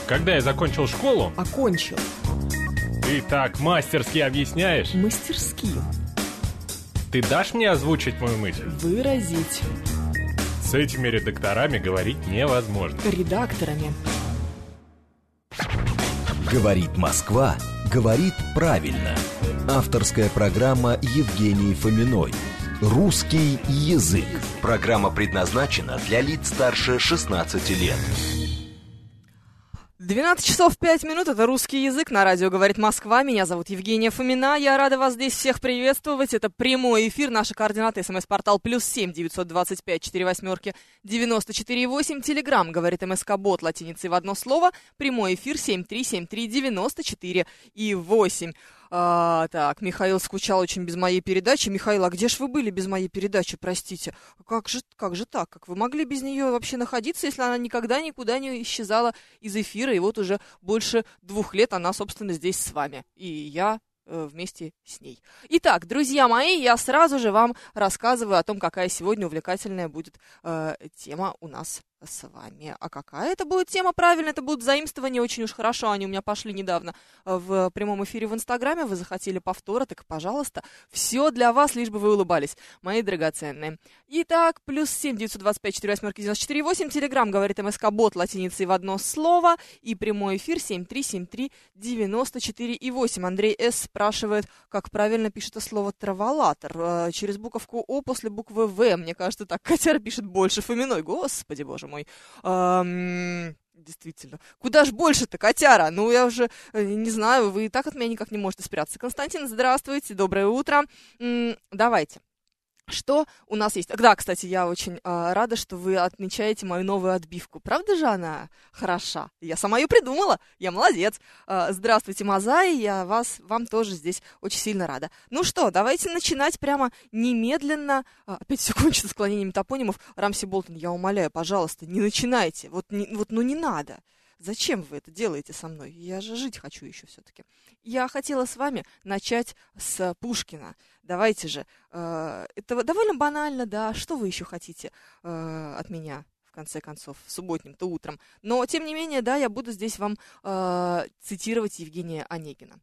Когда я закончил школу... Окончил. Ты так мастерски объясняешь. Мастерски. Ты дашь мне озвучить мою мысль? Выразить. С этими редакторами говорить невозможно. Редакторами. Говорит Москва, говорит правильно. Авторская программа Евгении Фоминой. Русский язык. Программа предназначена для лиц старше 16 лет. 12 часов 5 минут, это «Русский язык», на радио «Говорит Москва». Меня зовут Евгения Фомина, я рада вас здесь всех приветствовать. Это прямой эфир, наши координаты, смс-портал +7 925 48 94 8, телеграм «Говорит МСК-бот» латиницей в одно слово, прямой эфир 7373 94 и 8. Так, Михаил скучал очень без моей передачи. Михаил, а где ж вы были без моей передачи, простите? Как же так? Как вы могли без нее вообще находиться, если она никогда никуда не исчезала из эфира? И вот уже больше 2 лет она, собственно, здесь с вами. И я вместе с ней. Итак, друзья мои, я сразу же вам рассказываю о том, какая сегодня увлекательная будет тема у нас с вами. А какая это будет тема? Правильно, это будут заимствования, очень уж хорошо. Они у меня пошли недавно в прямом эфире в Инстаграме. Вы захотели повтора, так, пожалуйста, все для вас, лишь бы вы улыбались, мои драгоценные. Итак, +7 925 48 94 8, телеграм «Говорит МСК-бот» латиницей в одно слово, и прямой эфир 7373 94 и 8. Андрей С. спрашивает, как правильно пишется слово «траволатор». Через буковку «О» после буквы «В». Мне кажется, так котяра пишет больше Фоминой. Господи, боже мой. Действительно. Куда ж больше-то, котяра? Ну, я уже не знаю, вы и так от меня никак не можете спрятаться. Константин, здравствуйте, доброе утро. Давайте. Что у нас есть? Да, кстати, я очень рада, что вы отмечаете мою новую отбивку. Правда же она хороша? Я сама ее придумала. Я молодец. Здравствуйте, Мазай. Я вам тоже здесь очень сильно рада. Ну что, давайте начинать прямо немедленно. Опять все кончится склонением топонимов. Рамси Болтон, я умоляю, пожалуйста, не начинайте. Ну не надо. Зачем вы это делаете со мной? Я же жить хочу еще все-таки. Я хотела с вами начать с Пушкина. Давайте же. Это довольно банально, да. Что вы еще хотите от меня, в конце концов, субботним-то утром? Но, тем не менее, да, я буду здесь вам цитировать Евгения Онегина.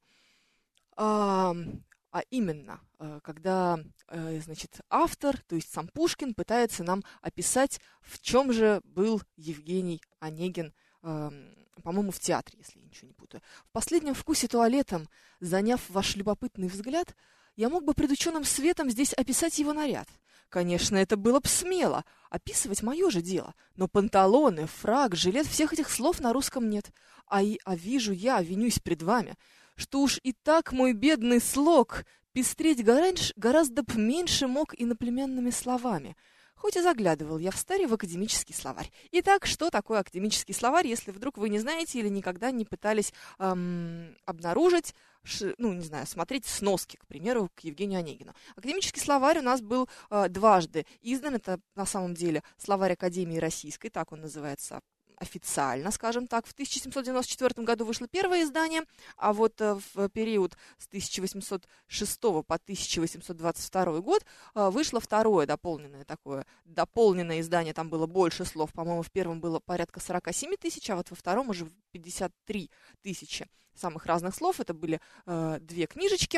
А именно, когда, значит, автор, то есть сам Пушкин, пытается нам описать, в чем же был Евгений Онегин, по-моему, в театре, если я ничего не путаю. В последнем вкусе туалетом, заняв ваш любопытный взгляд, я мог бы пред ученым светом здесь описать его наряд. Конечно, это было б смело, описывать мое же дело, но панталоны, фрак, жилет, всех этих слов на русском нет. А вижу я, винюсь пред вами, что уж и так мой бедный слог пестреть гораздо б меньше мог иноплеменными словами. Хоть и заглядывал я в старый в академический словарь. Итак, что такое академический словарь, если вдруг вы не знаете или никогда не пытались обнаружить, смотреть сноски, к примеру, к Евгению Онегину. Академический словарь у нас был дважды издан. Это на самом деле словарь Академии Российской, так он называется официально, скажем так. В 1794 году вышло первое издание, а вот в период с 1806 по 1822 год вышло второе дополненное издание. Там было больше слов. По-моему, в первом было порядка 47 тысяч, а вот во втором уже 53 тысячи самых разных слов. Это были 2 книжечки,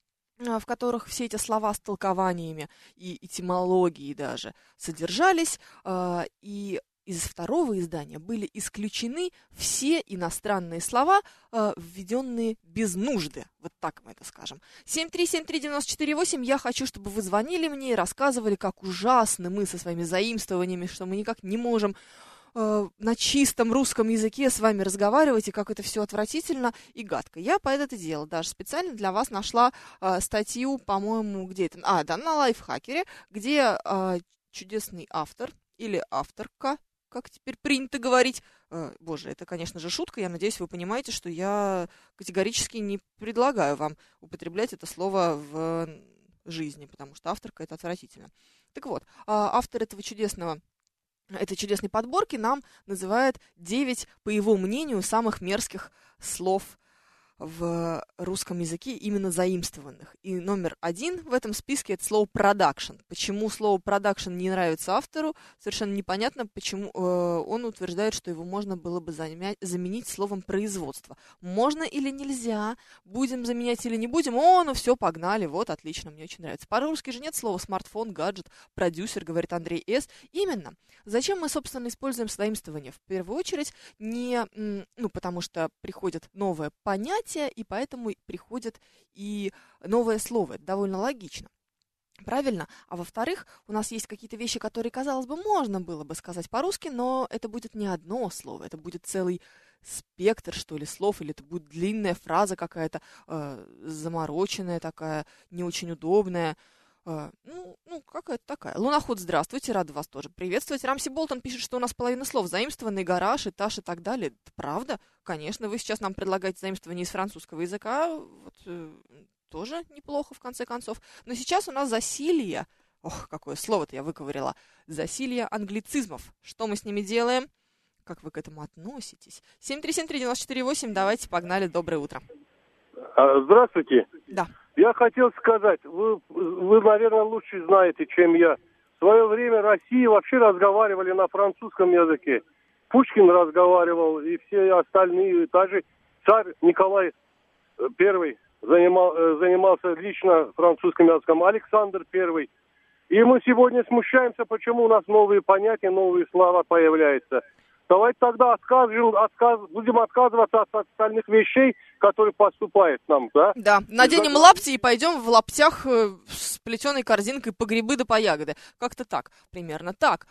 в которых все эти слова с толкованиями и этимологией даже содержались. И из второго издания были исключены все иностранные слова, введенные без нужды. Вот так мы это скажем. 7373948. Я хочу, чтобы вы звонили мне и рассказывали, как ужасны мы со своими заимствованиями, что мы никак не можем на чистом русском языке с вами разговаривать, и как это все отвратительно и гадко. Я по это дело даже специально для вас нашла статью, по-моему, где это? На Лайфхакере, где чудесный автор или авторка, как теперь принято говорить. Боже, это, конечно же, шутка. Я надеюсь, вы понимаете, что я категорически не предлагаю вам употреблять это слово в жизни, потому что авторка — это отвратительно. Так вот, автор этой чудесной подборки нам называет 9, по его мнению, самых мерзких слов в русском языке именно заимствованных. И номер 1 в этом списке — это слово «продакшн». Почему слово «продакшн» не нравится автору, совершенно непонятно, почему он утверждает, что его можно было бы заменить словом «производство». Можно или нельзя? Будем заменять или не будем? Ну все, погнали, вот, отлично, мне очень нравится. По-русски же нет слова «смартфон», «гаджет», «продюсер», говорит Андрей С. Именно. Зачем мы, собственно, используем заимствование? В первую очередь, потому что приходит новое понятие, и поэтому приходит и новое слово. Это довольно логично. Правильно? А во-вторых, у нас есть какие-то вещи, которые, казалось бы, можно было бы сказать по-русски, но это будет не одно слово, это будет целый спектр, что ли, слов, или это будет длинная фраза какая-то, замороченная такая, не очень удобная. Какая-то такая. Луноход, здравствуйте, рада вас тоже приветствовать. Рамси Болтон пишет, что у нас половина слов заимствованный, гараж, этаж и так далее. Это правда? Конечно, вы сейчас нам предлагаете заимствование из французского языка, тоже неплохо, в конце концов. Но сейчас у нас засилье, какое слово-то я выковыряла, засилье англицизмов. Что мы с ними делаем? Как вы к этому относитесь? 7373948, давайте, погнали, доброе утро. Здравствуйте. Да. Я хотел сказать, вы, наверное, лучше знаете, чем я. В свое время России вообще разговаривали на французском языке. Пушкин разговаривал, и все остальные, даже царь Николай I занимался лично французским языком, Александр I. И мы сегодня смущаемся, почему у нас новые понятия, новые слова появляются. Давайте тогда будем отказываться от остальных вещей, которые поступают нам, да? Да, наденем лапти и пойдем в лаптях с плетеной корзинкой по грибы да по ягоды. Как-то так, примерно. Так,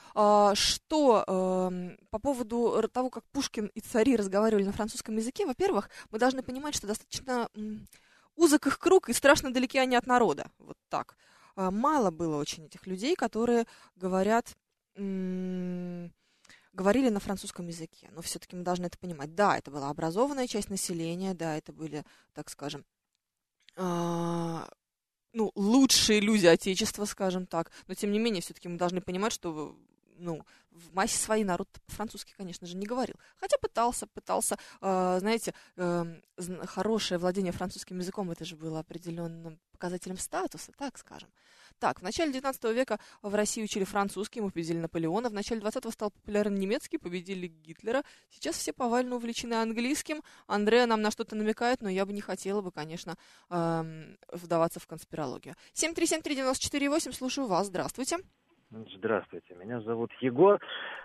по поводу того, как Пушкин и цари разговаривали на французском языке, во-первых, мы должны понимать, что достаточно узок их круг и страшно далеки они от народа. Вот так. Мало было очень этих людей, которые говорили на французском языке, но все-таки мы должны это понимать. Да, это была образованная часть населения, да, это были, так скажем, лучшие люди Отечества, скажем так, но тем не менее все-таки мы должны понимать, что в массе своей народ по-французски, конечно же, не говорил. Хотя пытался, знаете, хорошее владение французским языком, это же было определенным показателем статуса, так скажем. Так, в начале 19 века в России учили французский, мы победили Наполеона. В начале 20-го стал популярен немецкий, победили Гитлера. Сейчас все повально увлечены английским. Андреа нам на что-то намекает, но я бы не хотела бы, конечно, вдаваться в конспирологию. 7373948, слушаю вас. Здравствуйте. Здравствуйте, меня зовут Егор.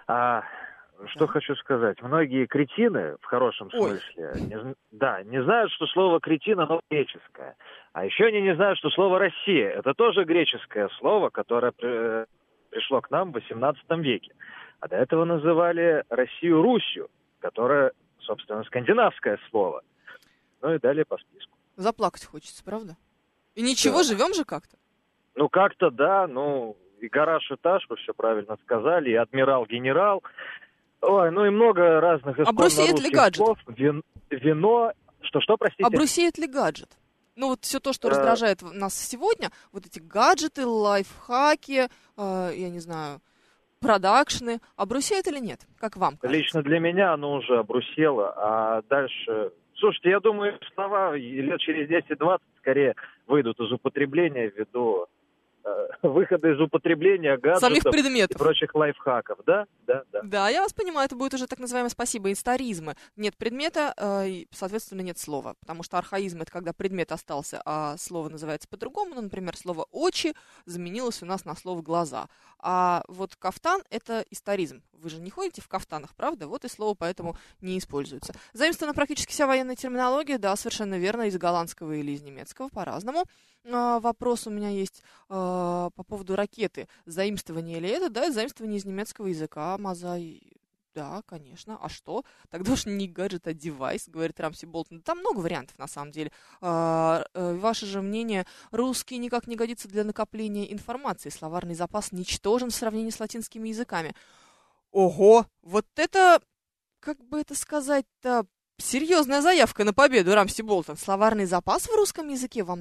Что хочу сказать. Многие кретины, в хорошем смысле, не знают, что слово «кретин» оно греческое. А еще они не знают, что слово «Россия» — это тоже греческое слово, которое пришло к нам в XVIII веке. А до этого называли Россию Русью, которая, собственно, скандинавское слово. Ну и далее по списку. Заплакать хочется, правда? И ничего, живем же как-то. Как-то да, и гараж, этаж, вы все правильно сказали, и адмирал-генерал. И много разных исконно-русских слов. Вино. Что, простите? Обрусеет ли гаджет? Все то, что раздражает нас сегодня, вот эти гаджеты, лайфхаки, я не знаю, продакшны, обрусеет или нет? Как вам кажется? Лично для меня оно уже обрусело, а дальше... Слушайте, я думаю, слова лет через 10-20 скорее выйдут из употребления ввиду выхода из употребления гаджетов самих предметов и прочих лайфхаков, да? Да, я вас понимаю, это будет уже так называемое историзмы. Нет предмета, и, соответственно, нет слова, потому что архаизм — это когда предмет остался, а слово называется по-другому. Например, слово «очи» заменилось у нас на слово «глаза». А вот кафтан — это историзм. Вы же не ходите в кафтанах, правда? Вот и слово поэтому не используется. Заимствована практически вся военная терминология, да, совершенно верно, из голландского или из немецкого, по-разному. Вопрос у меня есть по поводу ракеты. Заимствование или это? Да, заимствование из немецкого языка. Да, конечно. А что? Тогда уж не гаджет, а девайс, говорит Рамси Болтон. Там много вариантов, на самом деле. Ваше же мнение, русский никак не годится для накопления информации. Словарный запас ничтожен в сравнении с латинскими языками. Ого! Вот это, как бы это сказать-то, серьезная заявка на победу, Рамси Болтон. Словарный запас в русском языке вам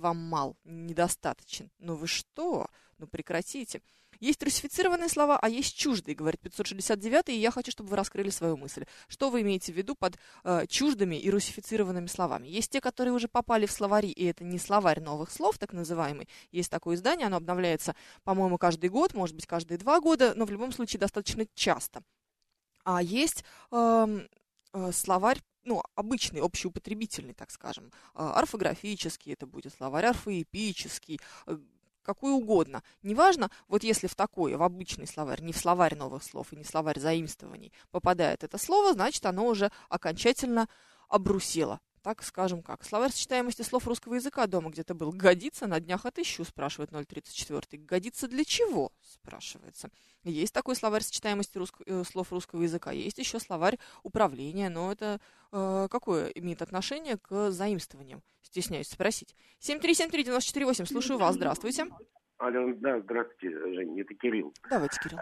вам мал, недостаточен. Ну вы что? Ну прекратите. Есть русифицированные слова, а есть чуждые, говорит 569-й, и я хочу, чтобы вы раскрыли свою мысль. Что вы имеете в виду под чуждыми и русифицированными словами? Есть те, которые уже попали в словари, и это не словарь новых слов, так называемый. Есть такое издание, оно обновляется, по-моему, каждый год, может быть, каждые 2 года, но в любом случае достаточно часто. А есть словарь, ну, обычный, общеупотребительный, так скажем, орфографический, это будет словарь орфоэпический, какой угодно. Неважно, вот если в такой, в обычный словарь, не в словарь новых слов и не в словарь заимствований попадает это слово, значит, оно уже окончательно обрусело. Так скажем как. Словарь сочетаемости слов русского языка дома где-то был. Годится? На днях отыщу, спрашивает 034. Годится для чего? Спрашивается. Есть такой словарь сочетаемости слов русского языка. Есть еще словарь управления, но это какое имеет отношение к заимствованиям? Стесняюсь спросить. 7373948, слушаю вас. Здравствуйте. Алло, да, здравствуйте, Жень, это Кирилл. Давайте, Кирилл.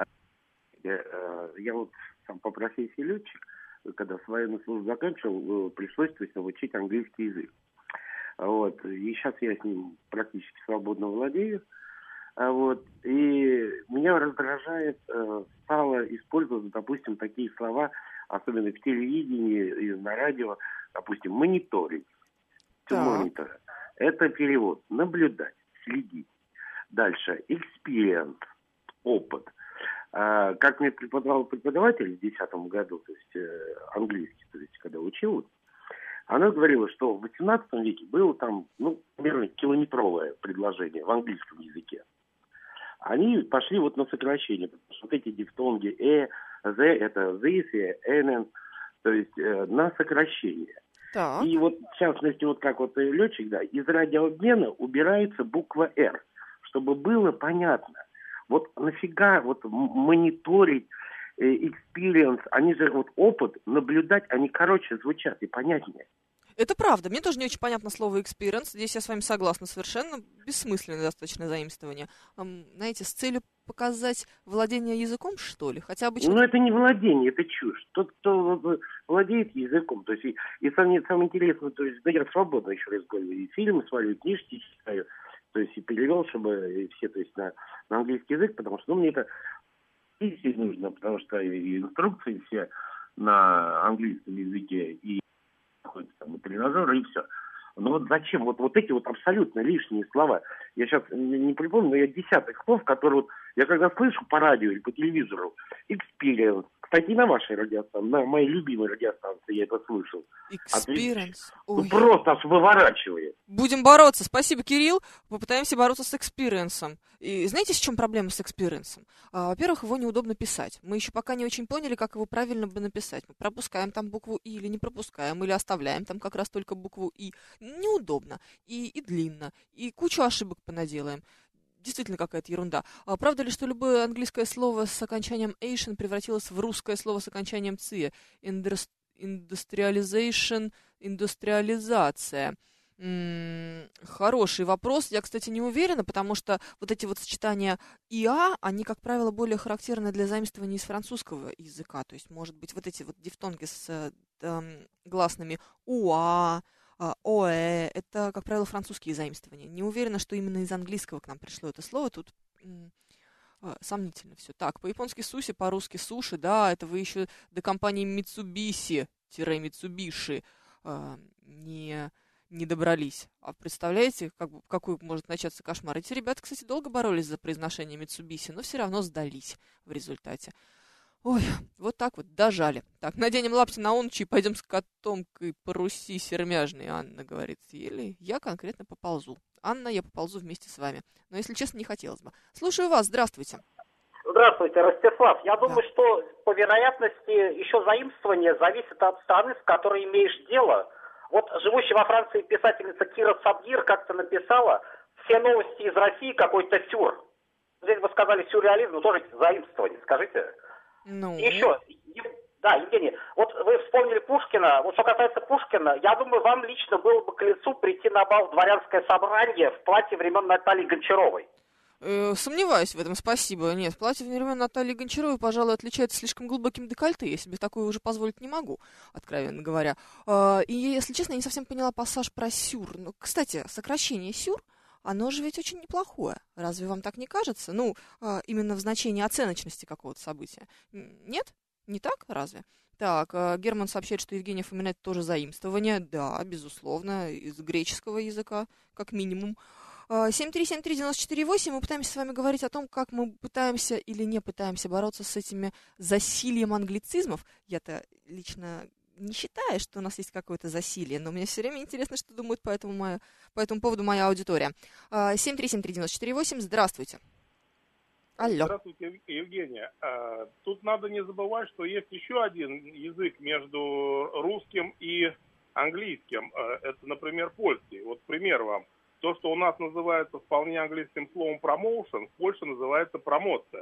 Я вот сам по профессии летчик. Когда военную службу заканчивал, пришлось, то есть, учить английский язык. Вот. И сейчас я с ним практически свободно владею. Вот. И меня раздражает, стало использовать, допустим, такие слова, особенно в телевидении и на радио, допустим, мониторить. Монитор. Это перевод. Наблюдать, следить. Дальше. Experience. Опыт. Как мне преподавал преподаватель в 2010 году, то есть английский, то есть когда учил, она говорила, что в 18 веке было там, примерно километровое предложение в английском языке. Они пошли вот на сокращение, потому что вот эти дифтонги the, это this, and, то есть на сокращение. Так. И вот в частности, вот как вот летчик, да, из радиообмена убирается буква R, чтобы было понятно. Вот нафига вот мониторить, experience, они же вот опыт, наблюдать, они короче звучат и понятнее. Это правда. Мне тоже не очень понятно слово experience. Здесь я с вами согласна совершенно. Бессмысленное достаточно заимствование. Знаете, с целью показать владение языком, что ли? Хотя обычно... Ну, это не владение, это чушь. Тот, кто владеет языком, то есть и самое интересное, то есть, да, я свободно, еще раз говорю, и фильмы смотрю, и книжки читаю, то есть и перевел, чтобы все, то есть на английский язык, потому что, мне это и нужно, потому что и инструкции все на английском языке, и какой-то там и тренажер, и все. Но вот зачем? Вот эти вот абсолютно лишние слова. Я сейчас не припомню, но я десяток слов, которые вот я когда слышу по радио или по телевизору, experience. Кстати, на вашей радиостанции, на моей любимой радиостанции я это слышал. Experience. Просто аж выворачивает. Будем бороться. Спасибо, Кирилл. Попытаемся бороться с экспириенсом. И знаете, с чем проблема с экспириенсом? Во-первых, его неудобно писать. Мы еще пока не очень поняли, как его правильно бы написать. Мы пропускаем там букву «и» или не пропускаем, или оставляем там как раз только букву «и». Неудобно. И длинно. И кучу ошибок понаделаем. Действительно какая-то ерунда. Правда ли, что любое английское слово с окончанием «ation» превратилось в русское слово с окончанием «ция»? Industrialization, индустриализация. Хороший вопрос. Я, кстати, не уверена, потому что вот эти вот сочетания «иа», они, как правило, более характерны для заимствования из французского языка. То есть, может быть, вот эти вот дифтонги с гласными «уа», «оэ», это, как правило, французские заимствования. Не уверена, что именно из английского к нам пришло это слово. Тут сомнительно все. Так, по-японски «суси», по-русски «суши», да, это вы еще до компании Mitsubishi не добрались. А представляете, какой может начаться кошмар? Эти ребята, кстати, долго боролись за произношение Mitsubishi, но все равно сдались в результате. Ой, вот так вот, дожали. Так, наденем лапти на унчи и пойдем с котомкой по Руси сермяжной, Анна говорит. Или я конкретно поползу. Анна, я поползу вместе с вами. Но, если честно, не хотелось бы. Слушаю вас, здравствуйте. Здравствуйте, Ростислав. Я думаю, что по вероятности еще заимствование зависит от страны, с которой имеешь дело. Вот живущая во Франции писательница Кира Сабгир как-то написала: все новости из России какой-то сюр. Здесь вы сказали сюрреализм, но тоже заимствование, скажите. Ну... Еще, да, Евгений, вот вы вспомнили Пушкина. Вот что касается Пушкина, я думаю, вам лично было бы к лицу прийти на бал в дворянское собрание в платье времен Натальи Гончаровой. Сомневаюсь в этом, спасибо. Нет, платье времен Натальи Гончаровой, пожалуй, отличается слишком глубоким декольте. Я себе такое уже позволить не могу, откровенно говоря. И, если честно, я не совсем поняла пассаж про сюр. Ну, кстати, сокращение сюр, оно же ведь очень неплохое. Разве вам так не кажется? Ну, именно в значении оценочности какого-то события. Нет? Не так? Разве? Так, Герман сообщает, что Евгения Фомина — это тоже заимствование. Да, безусловно, из греческого языка, как минимум. 7373948, мы пытаемся с вами говорить о том, как мы пытаемся или не пытаемся бороться с этими засильем англицизмов. Я-то лично не считаю, что у нас есть какое-то засилие, но мне все время интересно, что думает по этому поводу моя аудитория. 7373948, здравствуйте. Алло. Здравствуйте, Евгения. Тут надо не забывать, что есть еще один язык между русским и английским. Это, например, польский. Вот пример вам. То, что у нас называется вполне английским словом promotion, в Польше называется промоция.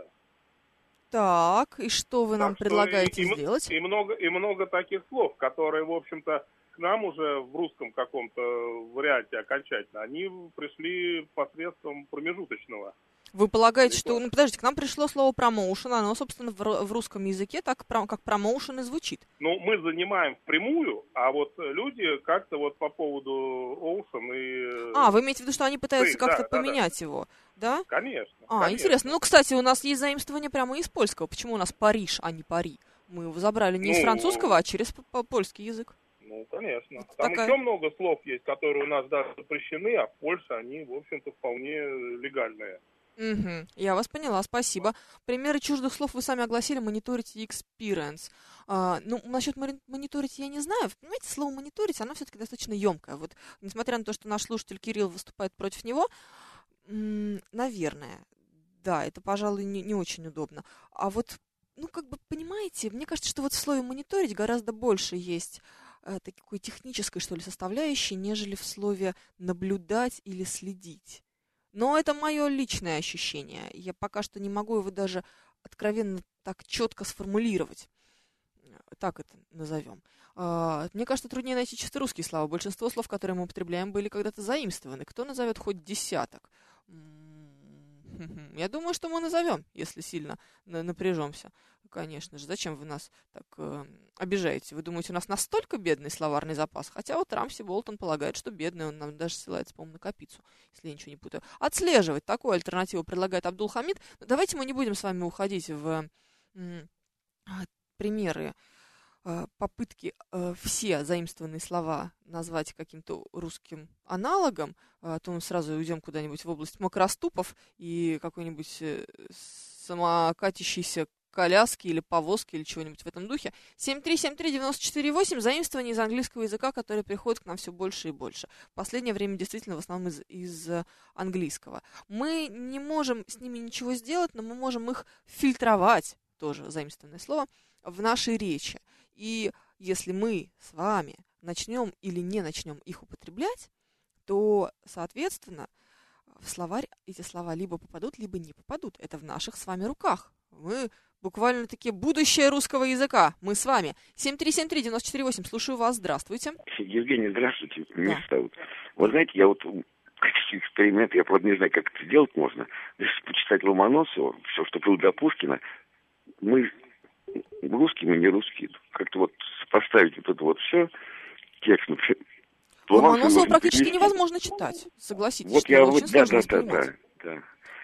Так, и что вы нам предлагаете сделать? И много таких слов, которые, в общем-то, к нам уже в русском каком-то варианте окончательно, они пришли посредством промежуточного. Вы полагаете, что... Ну, подождите, к нам пришло слово промоушен, оно, собственно, в русском языке так как промоушен и звучит. Ну, мы занимаем впрямую, а вот люди как-то вот по поводу ocean и... вы имеете в виду, что они пытаются как-то поменять его, да? Конечно. Интересно. Ну, кстати, у нас есть заимствование прямо из польского. Почему у нас Париж, а не Пари? Мы его забрали не из французского, а через польский язык. Ну, конечно. Там еще много слов есть, которые у нас даже запрещены, а в Польше они, в общем-то, вполне легальные. Угу, я вас поняла, спасибо. Примеры чуждых слов вы сами огласили, мониторить и experience. Насчет мониторить я не знаю. Понимаете, слово мониторить, оно все-таки достаточно емкое. Вот, несмотря на то, что наш слушатель Кирилл выступает против него, наверное, да, это, пожалуй, не очень удобно. А вот, понимаете, мне кажется, что вот в слове мониторить гораздо больше есть такой технической, что ли, составляющей, нежели в слове наблюдать или следить. Но это мое личное ощущение. Я пока что не могу его даже откровенно так четко сформулировать. Так это назовем. Мне кажется, труднее найти чисто русские слова. Большинство слов, которые мы употребляем, были когда-то заимствованы. Кто назовет хоть десяток? Я думаю, что мы назовем, если сильно напряжемся. Конечно же. Зачем вы нас так обижаете? Вы думаете, у нас настолько бедный словарный запас? Хотя вот Рамси Болтон полагает, что бедный. Он нам даже ссылается, по-моему, на Капицу, если я ничего не путаю. Отслеживать. Такую альтернативу предлагает Абдул-Хамид. Но давайте мы не будем с вами уходить в примеры, попытки все заимствованные слова назвать каким-то русским аналогом, то мы сразу уйдем куда-нибудь в область макроступов и какой-нибудь самокатящейся коляски или повозки или чего-нибудь в этом духе. 7373948, заимствование из английского языка, которое приходит к нам все больше и больше. В последнее время действительно в основном из английского. Мы не можем с ними ничего сделать, но мы можем их фильтровать, тоже заимствованное слово, в нашей речи. И если мы с вами начнем или не начнем их употреблять, то, соответственно, в словарь эти слова либо попадут, либо не попадут. Это в наших с вами руках. Мы буквально-таки будущее русского языка. Мы с вами. 7373948. Слушаю вас. Здравствуйте. Евгений, здравствуйте. Меня зовут. Вот знаете, я вот эксперимент, я, правда, не знаю, как это сделать можно. Если почитать Ломоносова, все, что было до Пушкина, мы русские, мы не русские. Как-то вот поставить вот это вот все, текст, например. Ломоносова практически невозможно читать, согласитесь. Вот я вот, да.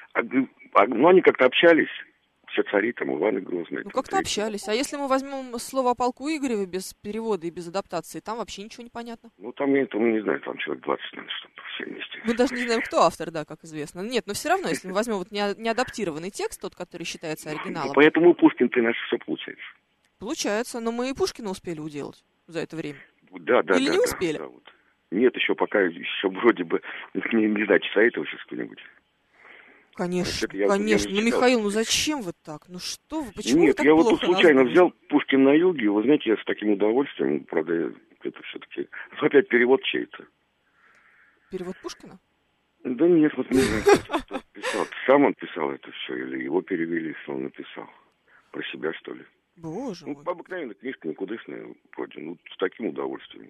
Но они как-то общались, все цари, там, Иваны Грозные. Ну, как-то общались. А если мы возьмем слово о полку Игореве без перевода и без адаптации, там вообще ничего не понятно. Ну, там, я не знаю, там человек 20, наверное, чтобы все вместе. Мы даже не знаем, кто автор, да, как известно. Нет, но все равно, если мы возьмем вот неадаптированный текст, тот, который считается оригиналом. Ну, поэтому Пушкин-то наш все получается. Получается, но мы и Пушкина успели уделать за это время. Да. Или не успели? Да, вот. Нет, еще пока, еще вроде бы, не знаю, читает его сейчас кто-нибудь. Конечно. Ну, Михаил, ну зачем вы так? Ну что вы, почему Нет, вы так я плохо вот тут случайно взял Пушкин на юге, вы знаете, я с таким удовольствием, правда, это все-таки... Опять перевод чей-то. Перевод Пушкина? Да нет, вот не знаю, кто писал. Сам он писал это все, или его перевели, что он написал. Про себя, что ли. Боже мой. Обыкновенная книжка, никудышная, вроде, с таким удовольствием.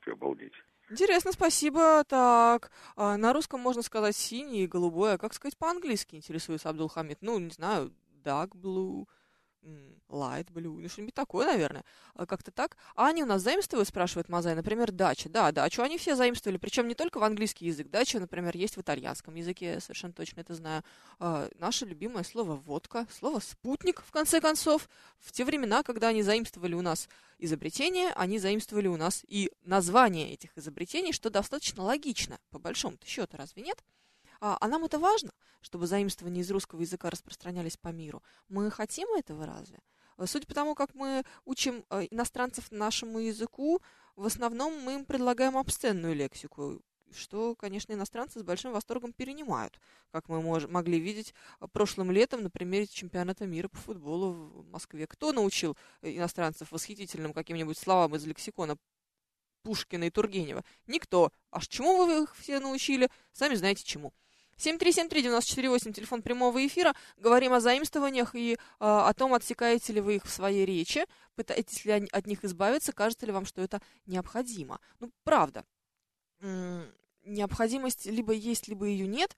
русское, обалдеть. Интересно, спасибо. Так, на русском можно сказать синий и голубой, а как сказать по-английски, интересуется Абдулхамид? Ну, не знаю, dark blue, light blue, ну, что-нибудь такое, наверное. Как-то так. А они у нас заимствуют, спрашивает Мазай, например, дача. Да, дачу они все заимствовали, причем не только в английский язык. Дача, например, есть в итальянском языке, я совершенно точно это знаю. Наше любимое слово водка, слово спутник, в конце концов. В те времена, когда они заимствовали у нас изобретения, они заимствовали у нас и название этих изобретений, что достаточно логично, по большому-то счету, разве нет? А нам это важно, чтобы заимствования из русского языка распространялись по миру. Мы хотим этого разве? Судя по тому, как мы учим иностранцев нашему языку, в основном мы им предлагаем обсценную лексику, что, конечно, иностранцы с большим восторгом перенимают, как мы могли видеть прошлым летом на примере чемпионата мира по футболу в Москве. Кто научил иностранцев восхитительным каким-нибудь словам из лексикона Пушкина и Тургенева? Никто. Аж чему вы их все научили? Сами знаете чему. 7373948, телефон прямого эфира. Говорим о заимствованиях и о том, отсекаете ли вы их в своей речи, пытаетесь ли от них избавиться, кажется ли вам, что это необходимо. Ну, правда. Необходимость либо есть, либо ее нет.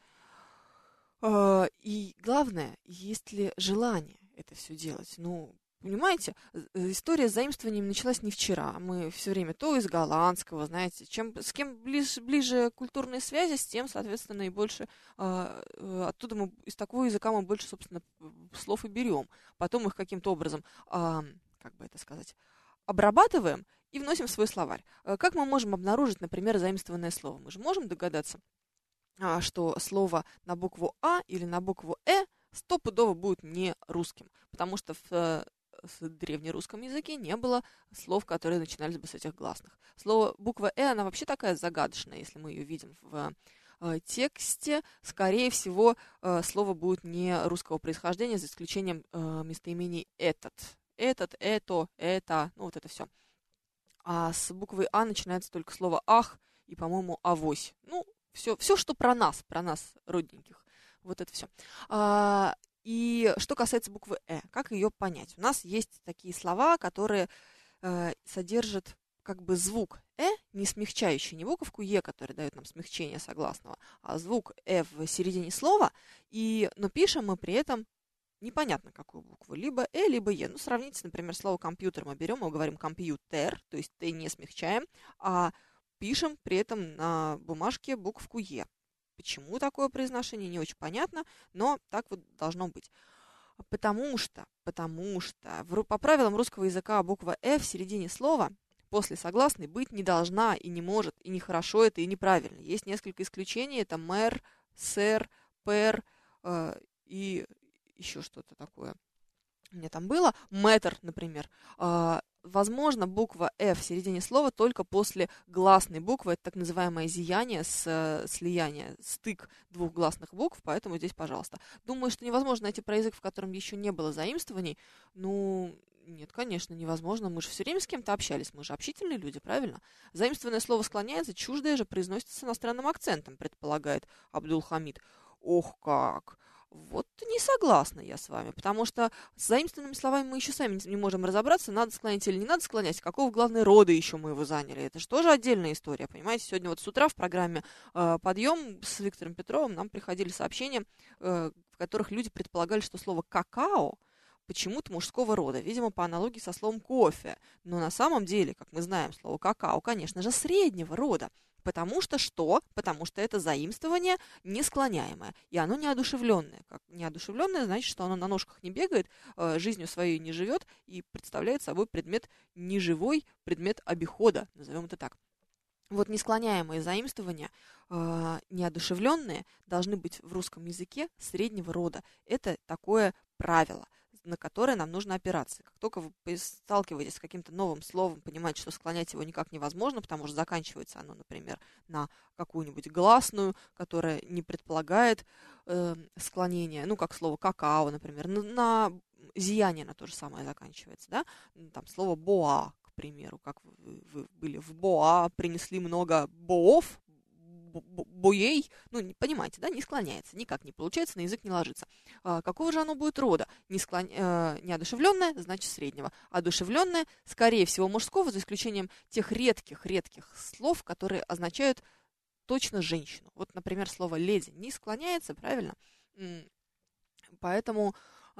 И главное, есть ли желание это все делать. Ну, понимаете, история с заимствованием началась не вчера. Мы все время то из голландского, знаете, с кем ближе культурные связи, с тем, соответственно, и больше оттуда из такого языка мы больше, собственно, слов и берем. Потом их каким-то образом, как бы это сказать, обрабатываем и вносим в свой словарь. Как мы можем обнаружить, например, заимствованное слово? Мы же можем догадаться, что слово на букву А или на букву стопудово будет не русским, потому что в древнерусском языке не было слов, которые начинались бы с этих гласных. Слово буква она вообще такая загадочная, если мы ее видим в тексте. Скорее всего, слово будет не русского происхождения, за исключением местоимений этот, это, ну вот это все. А с буквы А начинается только слово ах и, по-моему, авось. Ну, все, что про нас, родненьких. Вот это все. И что касается буквы как ее понять? У нас есть такие слова, которые содержат как бы звук не смягчающий, не буковку которая дает нам смягчение согласного, а звук в середине слова, но пишем мы при этом непонятно какую букву, либо либо Ну, сравните, например, слово компьютер мы берем и говорим компьютер, то есть не смягчаем, а пишем при этом на бумажке буковку Почему такое произношение, не очень понятно, но так вот должно быть. Потому что по правилам русского языка буква в середине слова после согласной быть не должна и не может, и нехорошо это, и неправильно. Есть несколько исключений, это мэр, сэр, пэр и еще что-то такое. У меня там было мэтр, например. Возможно, буква в середине слова только после гласной буквы. Это так называемое зияние, слияние, стык двух гласных букв, поэтому здесь, пожалуйста. Думаю, что невозможно найти про язык, в котором еще не было заимствований. Ну, нет, конечно, невозможно. Мы же все время с кем-то общались, мы же общительные люди, правильно? Заимствованное слово склоняется, чуждое же произносится с иностранным акцентом, предполагает Абдулхамид. Ох как! Вот не согласна я с вами, потому что с заимствованными словами мы еще сами не можем разобраться, надо склонять или не надо склонять, какого главной рода еще мы его заняли. Это же тоже отдельная история, понимаете? Сегодня вот с утра в программе «Подъем» с Виктором Петровым нам приходили сообщения, в которых люди предполагали, что слово «какао» почему-то мужского рода, видимо, по аналогии со словом «кофе». Но на самом деле, как мы знаем, слово «какао», конечно же, среднего рода. Потому что что? Потому что это заимствование несклоняемое, и оно неодушевленное. Как неодушевленное, значит, что оно на ножках не бегает, жизнью своей не живет и представляет собой предмет неживой, предмет обихода, назовем это так. Вот несклоняемые заимствования, неодушевленные, должны быть в русском языке среднего рода. Это такое правило, на которое нам нужно опираться. Как только вы сталкиваетесь с каким-то новым словом, понимаете, что склонять его никак невозможно, потому что заканчивается оно, например, на какую-нибудь гласную, которая не предполагает склонение, ну, как слово «какао», например, на зияние на то же самое заканчивается, да, там слово «боа», к примеру, как вы были в боа, принесли много боов, боей, понимаете, да, не склоняется, никак не получается, на язык не ложится. Какого же оно будет рода? Неодушевленное, значит среднего. Одушевленное, скорее всего, мужского, за исключением тех редких слов, которые означают точно женщину. Вот, например, слово «леди» не склоняется, правильно? Поэтому...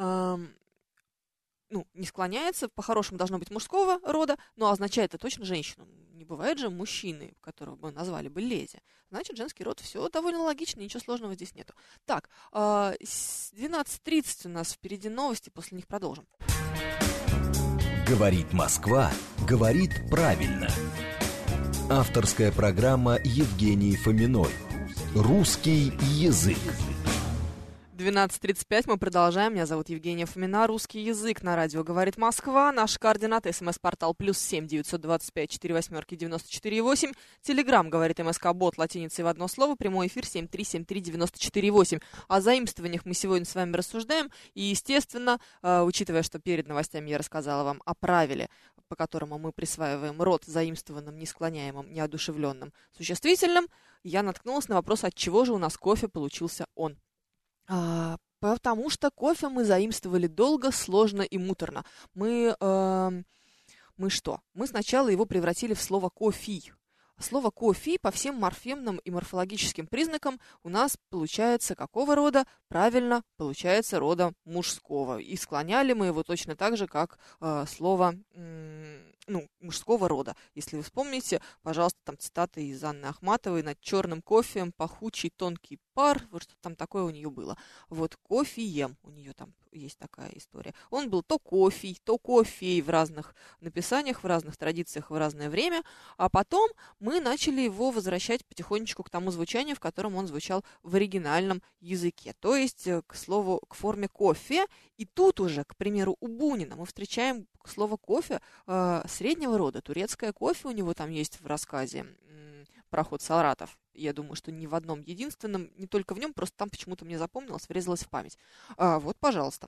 не склоняется, по-хорошему должно быть мужского рода, но означает это точно женщину. Не бывает же мужчины, которого мы назвали бы леди. Значит, женский род, все довольно логично, ничего сложного здесь нету. Так, 12:30 у нас впереди новости, после них продолжим. Говорит Москва, говорит правильно. Авторская программа Евгении Фоминой. «Русский язык». 12:35 мы продолжаем. Меня зовут Евгения Фомина. Русский язык на радио «Говорит Москва». Наши координаты. СМС-портал +7 925 48 94 8. Телеграм «Говорит МСК», бот латиницей в одно слово. Прямой эфир 7373 94 8. О заимствованиях мы сегодня с вами рассуждаем. И, естественно, учитывая, что перед новостями я рассказала вам о правиле, по которому мы присваиваем род заимствованным, несклоняемым, неодушевленным, существительным, я наткнулась на вопрос, от чего же у нас кофе получился он. Потому что кофе мы заимствовали долго, сложно и муторно. Мы сначала его превратили в слово «кофи». Слово «кофи» по всем морфемным и морфологическим признакам у нас получается какого рода? Правильно, получается рода мужского. И склоняли мы его точно так же, как слово мужского рода. Если вы вспомните, пожалуйста, там цитаты из Анны Ахматовой: «Над черным кофеем пахучий тонкий пар», вот что там такое у нее было. Вот кофеем у нее там есть такая история. Он был то кофей, то кофей в разных написаниях, в разных традициях, в разное время, а потом мы начали его возвращать потихонечку к тому звучанию, в котором он звучал в оригинальном языке, то есть к форме кофе. И тут уже, к примеру, у Бунина мы встречаем слово кофе среднего рода. Турецкое кофе у него там есть в рассказе «Проход Саратов». Я думаю, что не в одном единственном, не только в нем, просто там почему-то мне запомнилось, врезалось в память. Вот, пожалуйста.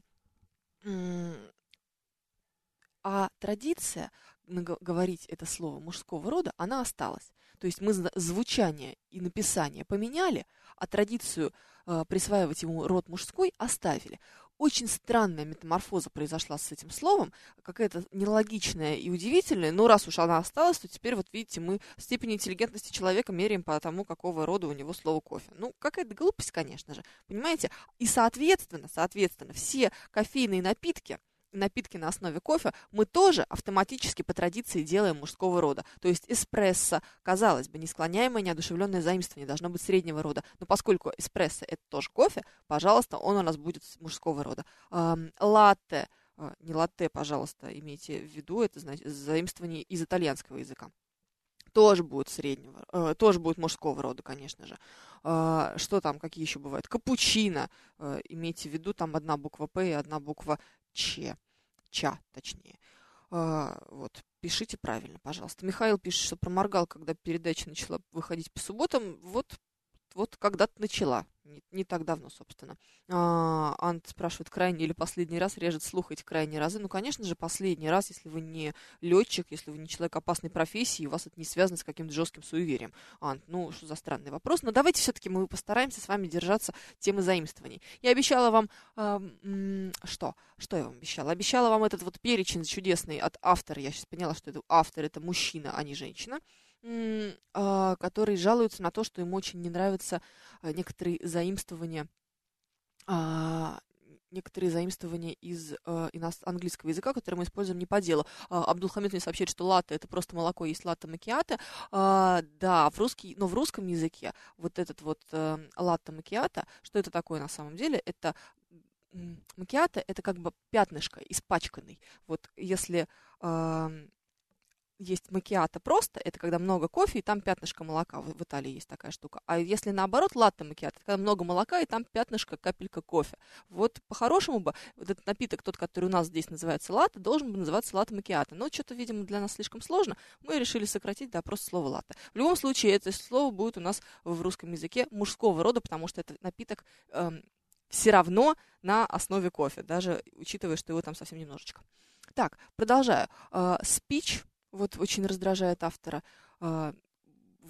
А традиция говорить это слово мужского рода, она осталась. То есть мы звучание и написание поменяли, а традицию присваивать ему род мужской оставили. Очень странная метаморфоза произошла с этим словом, какая-то нелогичная и удивительная, но раз уж она осталась, то теперь, вот видите, мы степень интеллигентности человека меряем по тому, какого рода у него слово кофе. Какая-то глупость, конечно же, понимаете? И, соответственно, все кофейные напитки на основе кофе мы тоже автоматически по традиции делаем мужского рода. То есть эспрессо, казалось бы, несклоняемое, неодушевленное заимствование должно быть среднего рода. Но поскольку эспрессо это тоже кофе, пожалуйста, он у нас будет мужского рода. Латте, не латте, пожалуйста, имейте в виду, это значит заимствование из итальянского языка. Тоже будет среднего, тоже будет мужского рода, конечно же. Что там, какие еще бывают? Капучино, имейте в виду, там одна буква П и одна буква Ч. Ча, точнее. Вот, пишите правильно, пожалуйста. Михаил пишет, что проморгал, когда передача начала выходить по субботам. Вот когда-то начала. Не так давно, собственно. Ант спрашивает, крайний или последний раз режет слух эти крайние разы. Конечно же, последний раз, если вы не летчик, если вы не человек опасной профессии, у вас это не связано с каким-то жестким суеверием. Ант, что за странный вопрос. Но давайте все-таки мы постараемся с вами держаться темы заимствований. Я обещала вам... Что я вам обещала? Обещала вам этот вот перечень чудесный от автора. Я сейчас поняла, что автор это мужчина, а не женщина, который жалуется на то, что ему очень не нравятся некоторые заимствования из английского языка, которые мы используем не по делу. Абдулхамид мне сообщает, что латте это просто молоко, есть латте макиато. Да, в русском языке вот этот вот латте макиато, что это такое на самом деле? Это макиато, это как бы пятнышко, испачканный. Вот если есть макиато просто, это когда много кофе, и там пятнышко молока. В Италии есть такая штука. А если наоборот, латте макиато, это когда много молока, и там пятнышко, капелька кофе. Вот по-хорошему бы вот этот напиток, тот, который у нас здесь называется латте, должен бы называться латте макиато. Но что-то, видимо, для нас слишком сложно. Мы решили сократить до просто слова латте. В любом случае, это слово будет у нас в русском языке мужского рода, потому что это напиток все равно на основе кофе, даже учитывая, что его там совсем немножечко. Так, продолжаю. Speech. Вот очень раздражает автора.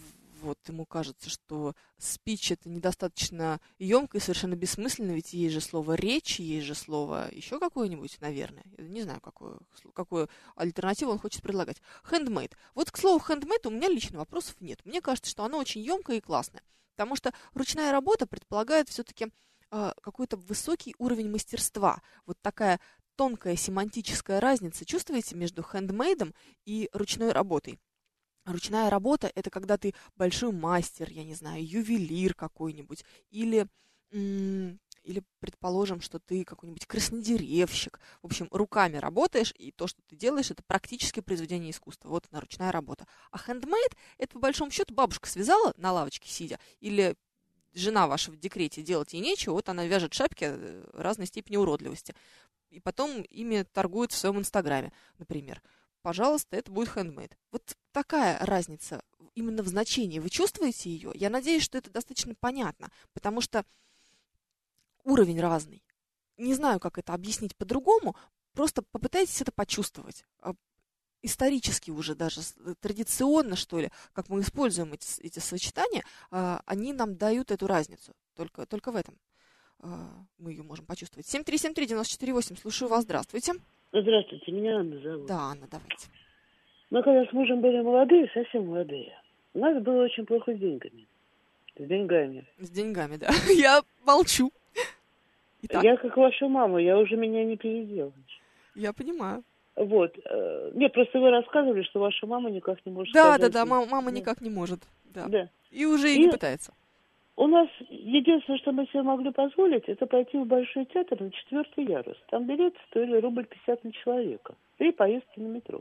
вот ему кажется, что спич это недостаточно емко и совершенно бессмысленно, ведь есть же слово речь, есть же слово еще какое-нибудь, наверное. Не знаю, какую альтернативу он хочет предлагать. Handmade. Вот к слову handmade у меня лично вопросов нет. Мне кажется, что оно очень емкое и классное, потому что ручная работа предполагает все-таки какой-то высокий уровень мастерства. Вот такая тонкая семантическая разница, чувствуете, между handmade и ручной работой? Ручная работа – это когда ты большой мастер, я не знаю, ювелир какой-нибудь, или, предположим, что ты какой-нибудь краснодеревщик. В общем, руками работаешь, и то, что ты делаешь, это практически произведение искусства. Вот она, ручная работа. А handmade – это, по большому счету, бабушка связала на лавочке сидя, или жена ваша в декрете, делать ей нечего, вот она вяжет шапки разной степени уродливости. И потом ими торгует в своем инстаграме, например. Пожалуйста, это будет handmade. Вот такая разница именно в значении. Вы чувствуете ее? Я надеюсь, что это достаточно понятно, потому что уровень разный. Не знаю, как это объяснить по-другому, просто попытайтесь это почувствовать. Исторически уже даже, традиционно, что ли, как мы используем эти сочетания, они нам дают эту разницу. Только в этом мы ее можем почувствовать. 7373948, слушаю вас, здравствуйте. Здравствуйте, меня Анна зовут. Да, Анна, давайте. Мы когда с мужем были молодые, совсем молодые, у нас было очень плохо с деньгами. С деньгами. С деньгами, да. Я молчу. Итак. Я как ваша мама, меня не переделаешь. Я понимаю. Вот. Нет, просто вы рассказывали, что ваша мама никак не может сказать. Да, мама никак не может. Да. И уже и не пытается. У нас единственное, что мы себе могли позволить, это пойти в Большой театр на 4-й ярус. Там билеты стоили рубль 50 на человека. 3 поездки на метро.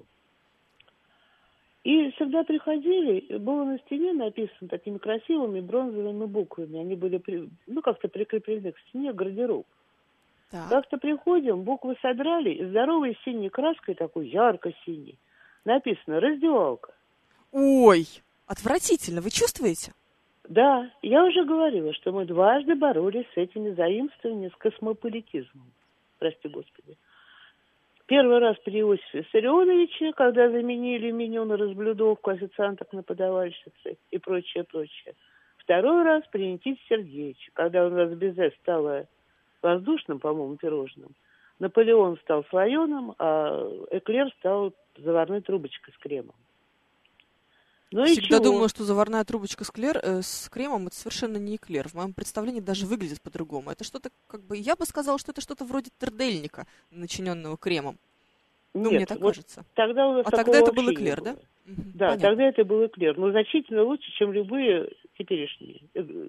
И всегда приходили, было на стене написано такими красивыми бронзовыми буквами. Они были, как-то прикреплены к стене, гардероб. Так. Как-то приходим, буквы содрали, и здоровой синей краской, такой ярко-синей, написано «раздевалка». Ой, отвратительно, вы чувствуете? Да, я уже говорила, что мы дважды боролись с этими заимствованиями, с космополитизмом. Прости Господи. Первый раз при Иосифе Виссарионовиче, когда заменили меню на разблюдовку официанток на подавальщицы и прочее. Второй раз при Никите Сергеевиче, когда у нас безе стало воздушным, по-моему, пирожным. Наполеон стал слоеным, а эклер стал заварной трубочкой с кремом. Ну всегда думала, что заварная трубочка с кремом это совершенно не эклер. В моем представлении даже выглядит по-другому. Это что-то, я бы сказала, что это что-то вроде тердельника, начиненного кремом. Нет, мне так кажется. Тогда у нас тогда это был эклер, да? Да, понятно. Тогда это был эклер. Но значительно лучше, чем любые теперешние.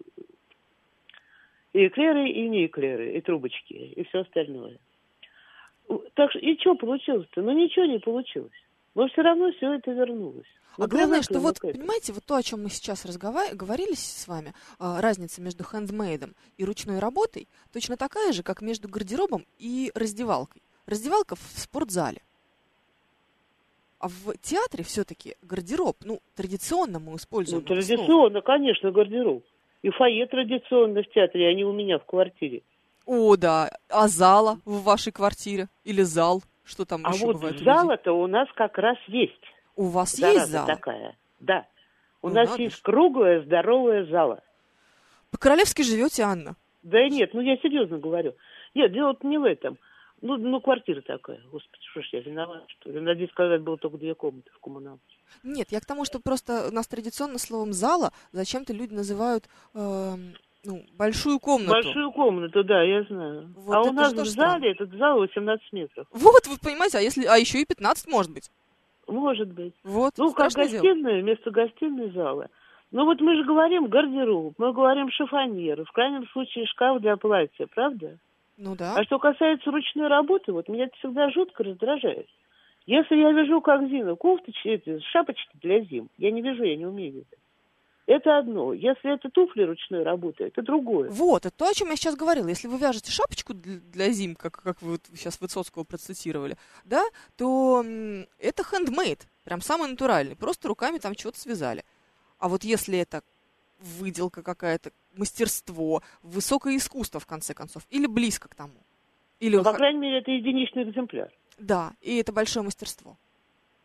И эклеры, и не эклеры, и трубочки, и все остальное. Так что, и что получилось-то? Ничего не получилось. Но все равно все это вернулось. А главное, что понимаете, вот то, о чем мы сейчас говорили с вами, разница между хендмейдом и ручной работой, точно такая же, как между гардеробом и раздевалкой. Раздевалка в спортзале. А в театре все-таки гардероб, традиционно мы используем. Традиционно, конечно, гардероб. И фойе традиционно в театре, а не у меня в квартире. О, да. А зала в вашей квартире? Или зал? Что там еще бывает? А вот зала-то у нас как раз есть. У вас есть зал? Такая, да. У нас есть круглая, здоровая зала. По-королевски живете, Анна? Да нет, я серьезно говорю. Нет, дело-то не в этом. Квартира такая. Господи, что ж я виновата, что ли? Надеюсь, сказать, было только 2 комнаты в коммуналке. Нет, я к тому, что просто у нас традиционно словом «зала» зачем-то люди называют большую комнату. Большую комнату, да, я знаю. Вот, а у нас в зале, этот зал 18 метров. Вот, вы понимаете, а еще и 15 может быть. Может быть. Вот, как гостиная, вместо гостиной зала. Мы же говорим гардероб, мы говорим шифоньер, в крайнем случае шкаф для платья, правда? Ну да. А что касается ручной работы, меня это всегда жутко раздражает. Если я вяжу, как Зина, шапочки для зим, я не умею вязать. Это одно. Если это туфли ручной работы, это другое. Вот, это то, о чем я сейчас говорила. Если вы вяжете шапочку для зим, как вы сейчас Высоцкого процитировали, да, то это хендмейд, прям самый натуральный. Просто руками там чего-то связали. А вот если это выделка какая-то, мастерство, высокое искусство, в конце концов, или близко к тому. Или по крайней мере, это единичный экземпляр. Да, и это большое мастерство.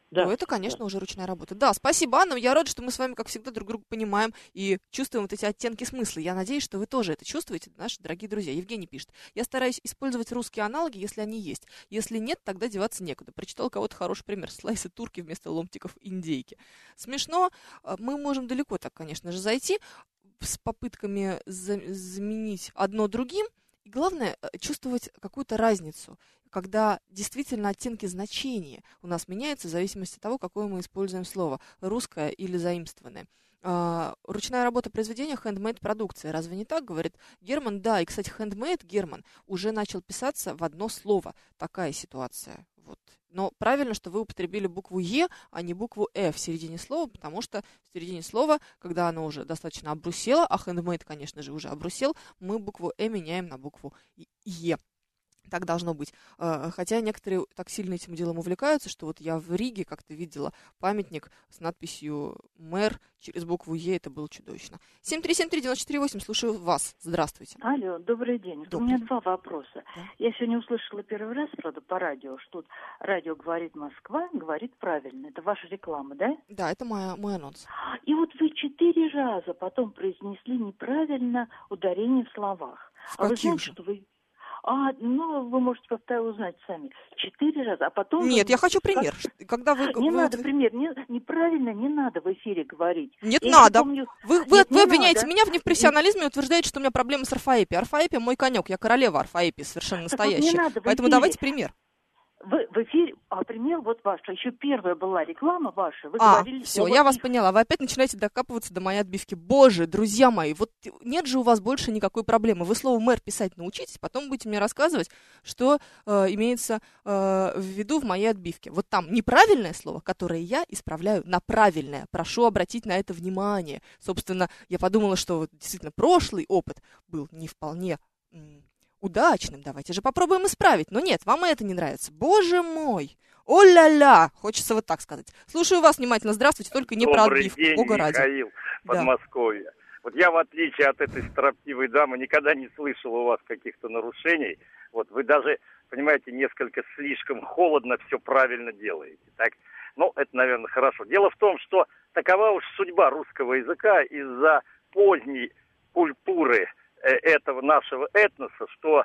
Да. То это, конечно, уже ручная работа. Да, спасибо, Анна. Я рада, что мы с вами, как всегда, друг друга понимаем и чувствуем вот эти оттенки смысла. Я надеюсь, что вы тоже это чувствуете, наши дорогие друзья. Евгений пишет. Я стараюсь использовать русские аналоги, если они есть. Если нет, тогда деваться некуда. Прочитал у кого-то хороший пример. Слайсы турки вместо ломтиков индейки. Смешно. Мы можем далеко так, конечно же, зайти с попытками заменить одно другим. И главное, чувствовать какую-то разницу, когда действительно оттенки значения у нас меняются в зависимости от того, какое мы используем слово, русское или заимствованное. Ручная работа произведения, handmade продукция. Разве не так, говорит Герман? Да, и, кстати, handmade, Герман, уже начал писаться в одно слово. Такая ситуация. Вот. Но правильно, что вы употребили букву «Е», а не букву «Э» в середине слова, потому что в середине слова, когда оно уже достаточно обрусело, а handmade, конечно же, уже обрусел, мы букву «Э» меняем на букву «Е». Так должно быть. Хотя некоторые так сильно этим делом увлекаются, что вот я в Риге как-то видела памятник с надписью «Мэр» через букву «Е». Это было чудовищно. 7373948, слушаю вас. Здравствуйте. Алло, добрый день. Добрый. У меня два вопроса. Да. Я сегодня услышала первый раз, правда, по радио, что радио «Говорит Москва» говорит правильно. Это ваша реклама, да? Да, это мой анонс. И вот вы 4 раза потом произнесли неправильно ударение в словах. В вы каких знаете, же? что вы... вы можете узнать сами. 4 раза, а потом... Нет, я хочу пример. Когда вы... Не надо пример, неправильно не надо в эфире говорить. Нет, Я надо. помню... Вы обвиняете меня в непрофессионализме и утверждаете, что у меня проблемы с орфоэпией. Орфоэпия мой конек, я королева орфоэпии, совершенно настоящая. Поэтому давайте пример. Вы в эфире, пример вот ваш, еще первая была реклама ваша, вы говорили... Все, я вас поняла, вы опять начинаете докапываться до моей отбивки. Боже, друзья мои, вот нет же у вас больше никакой проблемы. Вы слово «мэр» писать научитесь, потом будете мне рассказывать, что имеется в виду в моей отбивке. Вот там неправильное слово, которое я исправляю на правильное. Прошу обратить на это внимание. Собственно, я подумала, что вот действительно прошлый опыт был не вполне... удачным. Давайте же попробуем исправить. Но нет, вам это не нравится. Боже мой! О-ля-ля! Хочется вот так сказать. Слушаю вас внимательно. Здравствуйте, только не про отбивку. Добрый день, Михаил, Подмосковье. Да. Вот я, в отличие от этой строптивой дамы, никогда не слышал у вас каких-то нарушений. Вот вы даже, понимаете, несколько слишком холодно все правильно делаете. Так? Ну, это, наверное, хорошо. Дело в том, что такова уж судьба русского языка из-за поздней культуры этого нашего этноса, что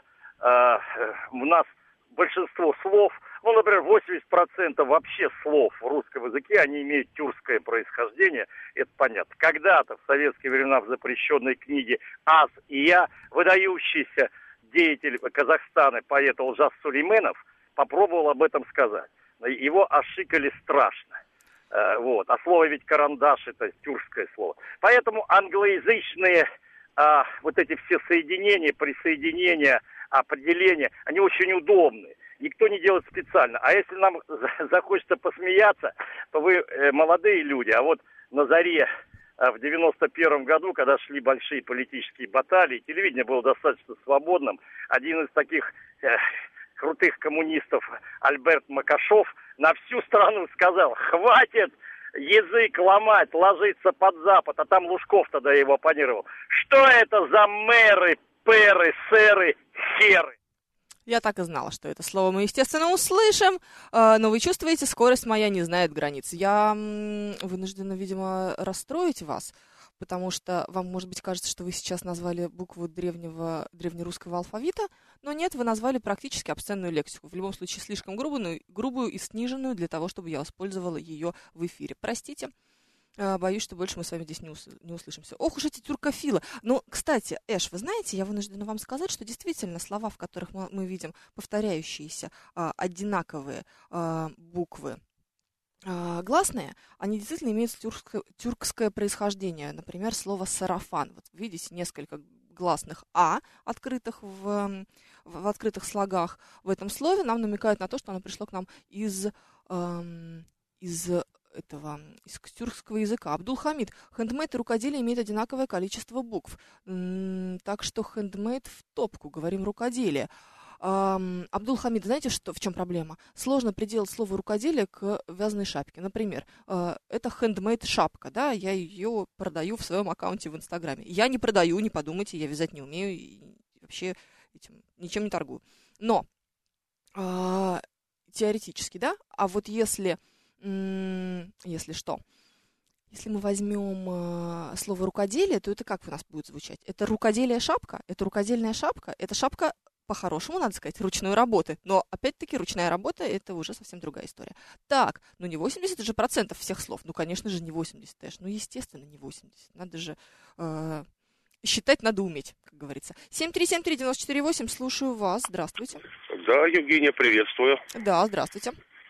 у нас большинство слов, ну, например, 80% вообще слов в русском языке, они имеют тюркское происхождение, это понятно. Когда-то, в советские времена, в запрещенной книге «Аз и я», выдающийся деятель Казахстана, поэт Олжас Сулейменов, попробовал об этом сказать. Его ошикали страшно. Вот. А слово ведь карандаш, это тюркское слово. Поэтому англоязычные вот эти все соединения, присоединения, определения, они очень удобны. Никто не делает специально. А если нам захочется посмеяться, то вы молодые люди, а вот на заре в 91 году, когда шли большие политические баталии, телевидение было достаточно свободным, один из таких крутых коммунистов, Альберт Макашов, на всю страну сказал: хватит язык ломать, ложиться под Запад, а там Лужков тогда его оппонировал. Что это за мэры, пэры, сэры, херы? Я так и знала, что это слово мы, естественно, услышим, но вы чувствуете, скорость моя не знает границ. Я вынуждена, видимо, расстроить вас, потому что вам, может быть, кажется, что вы сейчас назвали букву древнерусского алфавита, но нет, вы назвали практически обсценную лексику. В любом случае, слишком грубую и сниженную для того, чтобы я использовала ее в эфире. Простите, боюсь, что больше мы с вами здесь не услышимся. Ох уж эти тюркофилы. Ну, кстати, Эш, вы знаете, я вынуждена вам сказать, что действительно слова, в которых мы видим повторяющиеся одинаковые буквы, гласные, они действительно имеют тюркское происхождение. Например, слово «сарафан». Вот видите, несколько гласных «а», открытых в открытых слогах в этом слове, нам намекают на то, что оно пришло к нам из тюркского языка. Абдулхамид. Хендмейд и рукоделие имеют одинаковое количество букв. Так что хендмейд в топку, говорим рукоделие. Абдулхамид, знаете, в чем проблема? Сложно приделать слово рукоделие к вязаной шапке. Например, это хендмейд шапка, да, я ее продаю в своем аккаунте в Инстаграме. Я не продаю, не подумайте, я вязать не умею и вообще этим ничем не торгую. Но теоретически, да, а вот если если что. Если мы возьмем слово рукоделие, то это как у нас будет звучать? Это рукоделие шапка? Это рукодельная шапка? Это шапка, по-хорошему, надо сказать, ручной работы. Но, опять-таки, ручная работа – это уже совсем другая история. Так, ну не 80 же процентов всех слов. Ну, конечно же, не 80, Эш. Ну, естественно, не 80. Надо же... считать надо уметь, как говорится. 7373948, слушаю вас. Здравствуйте. Да, Евгения, приветствую. Да, здравствуйте.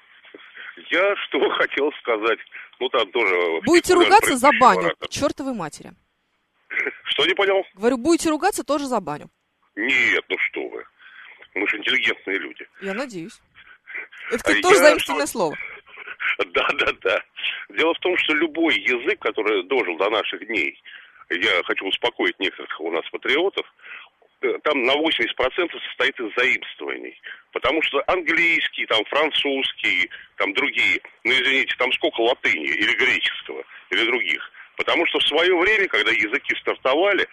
Я что хотел сказать, ну там тоже... Будете ругаться за баню, к чертовой матери. Что, не понял? Говорю, будете ругаться тоже за баню. Нет, ну что вы. Мы же интеллигентные люди. Я надеюсь. Это тоже заимствованное слово. Да. Дело в том, что любой язык, который дожил до наших дней, я хочу успокоить некоторых у нас патриотов, там на 80% состоит из заимствований. Потому что английский, там французский, там другие, ну извините, там сколько латыни или греческого, или других. Потому что в свое время, когда языки стартовали,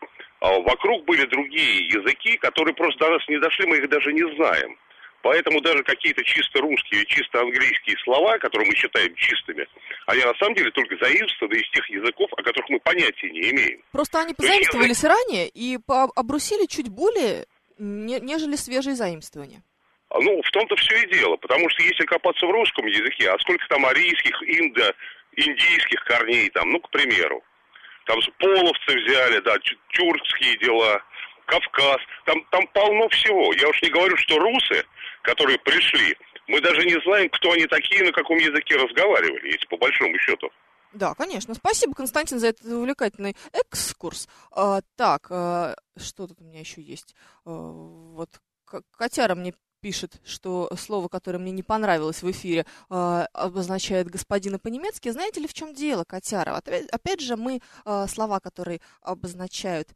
вокруг были другие языки, которые просто до нас не дошли, мы их даже не знаем. Поэтому даже какие-то чисто русские, чисто английские слова, которые мы считаем чистыми, они на самом деле только заимствованы из тех языков, о которых мы понятия не имеем. Просто они позаимствовались ранее и обрусили чуть более, нежели свежие заимствования. Ну, в том-то все и дело, потому что если копаться в русском языке, а сколько там арийских, индийских корней там, ну, к примеру, там половцы взяли, да, тюркские дела, Кавказ, там полно всего. Я уж не говорю, что русы, которые пришли, мы даже не знаем, кто они такие, на каком языке разговаривали, если по большому счету. Да, конечно. Спасибо, Константин, за этот увлекательный экскурс. Так, что тут у меня еще есть? Вот Котяра мне пишет, что слово, которое мне не понравилось в эфире, обозначает господина по-немецки. Знаете ли, в чем дело, Котяра? Опять же, мы слова, которые обозначают...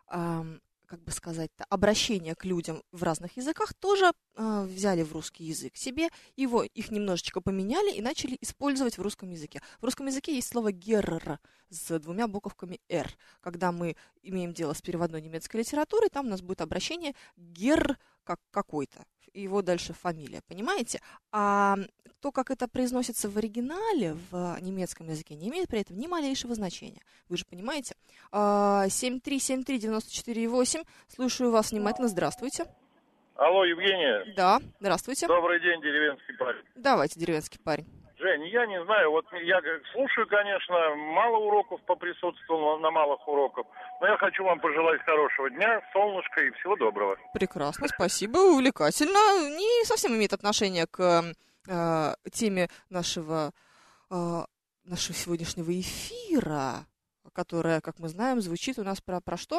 как бы сказать-то, обращение к людям в разных языках тоже взяли в русский язык себе, их немножечко поменяли и начали использовать в русском языке. В русском языке есть слово «герр» с двумя буковками «р». Когда мы имеем дело с переводной немецкой литературой, там у нас будет обращение «герр» как какой-то, и его дальше фамилия, понимаете? А то, как это произносится в оригинале, в немецком языке, не имеет при этом ни малейшего значения. Вы же понимаете? 7373948, слушаю вас внимательно, здравствуйте. Алло, Евгения. Да, здравствуйте. Добрый день, деревенский парень. Давайте, деревенский парень. Жень, я не знаю, вот я слушаю, конечно, мало уроков, поприсутствовал на малых уроках, но я хочу вам пожелать хорошего дня, солнышка и всего доброго. Прекрасно, спасибо, увлекательно. Не совсем имеет отношение к теме нашего сегодняшнего эфира, которая, как мы знаем, звучит у нас про что?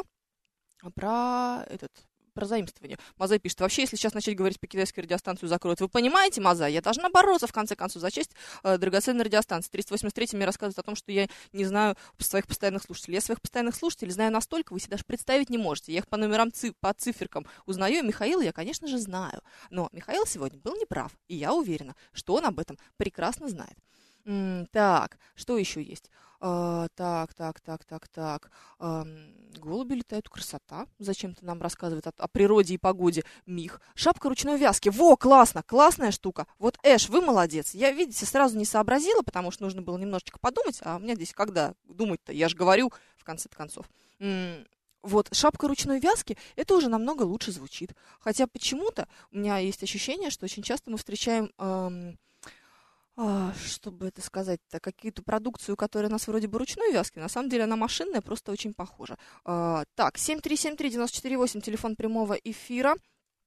Про заимствование. Мазай пишет, вообще, если сейчас начать говорить по китайской радиостанцию закроют. Вы понимаете, Мазай, я должна бороться, в конце концов, за честь драгоценной радиостанции. 383 мне рассказывает о том, что я не знаю своих постоянных слушателей. Я своих постоянных слушателей знаю настолько, вы себе даже представить не можете. Я их по номерам, по циферкам узнаю. Михаила я, конечно же, знаю. Но Михаил сегодня был неправ. И я уверена, что он об этом прекрасно знает. Так, что еще есть? Так. Голуби летают, красота. Зачем-то нам рассказывает о природе и погоде Мих. Шапка ручной вязки. Во, классно, классная штука. Вот, Эш, вы молодец. Я, видите, сразу не сообразила, потому что нужно было немножечко подумать. А у меня здесь когда думать-то? Я же говорю, в конце концов. Вот, шапка ручной вязки, это уже намного лучше звучит. Хотя почему-то у меня есть ощущение, что очень часто мы встречаем... чтобы это сказать-то, какую-то продукцию, которая у нас вроде бы ручной вязки, на самом деле она машинная, просто очень похожа. Так, 7373948, телефон прямого эфира.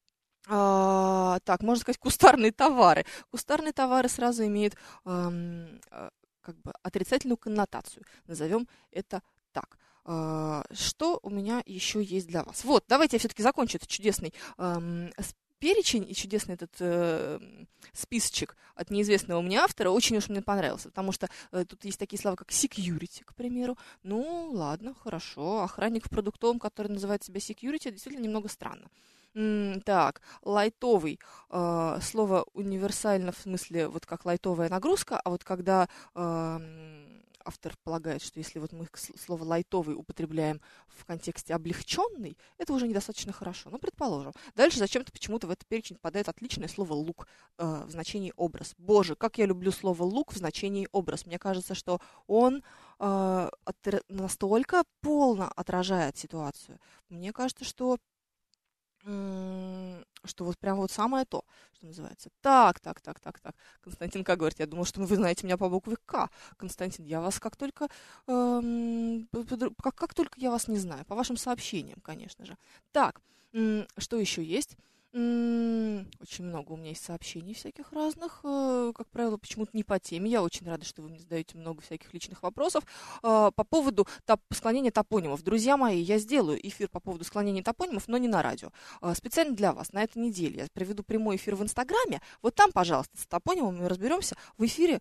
Так, можно сказать, кустарные товары. Кустарные товары сразу имеют как бы отрицательную коннотацию. Назовем это так. Что у меня еще есть для вас? Вот, давайте я все-таки закончу этот чудесный перечень и чудесный этот списочек от неизвестного мне автора очень уж мне понравился, потому что тут есть такие слова, как security, к примеру. Ну, ладно, хорошо. Охранник в продуктовом, который называет себя security, действительно немного странно. Так, лайтовый. Слово универсально в смысле вот как лайтовая нагрузка, а вот когда автор полагает, что если вот мы слово «лайтовый» употребляем в контексте «облегченный», это уже недостаточно хорошо. Ну, предположим. Дальше зачем-то почему-то в этот перечень попадает отличное слово «лук» в значении «образ». Боже, как я люблю слово «лук» в значении «образ». Мне кажется, что он настолько полно отражает ситуацию. Мне кажется, что вот прям вот самое то, что называется. Так. Константин К. говорит, я думал, что вы знаете меня по букве К. Константин, я вас как только я вас не знаю, по вашим сообщениям, конечно же. Так, что еще есть? Очень много у меня есть сообщений всяких разных, как правило, почему-то не по теме. Я очень рада, что вы мне задаете много всяких личных вопросов. По поводу склонения топонимов. Друзья мои, я сделаю эфир по поводу склонения топонимов, но не на радио. Специально для вас на этой неделе я проведу прямой эфир в Инстаграме. Вот там, пожалуйста, с топонимами разберемся в эфире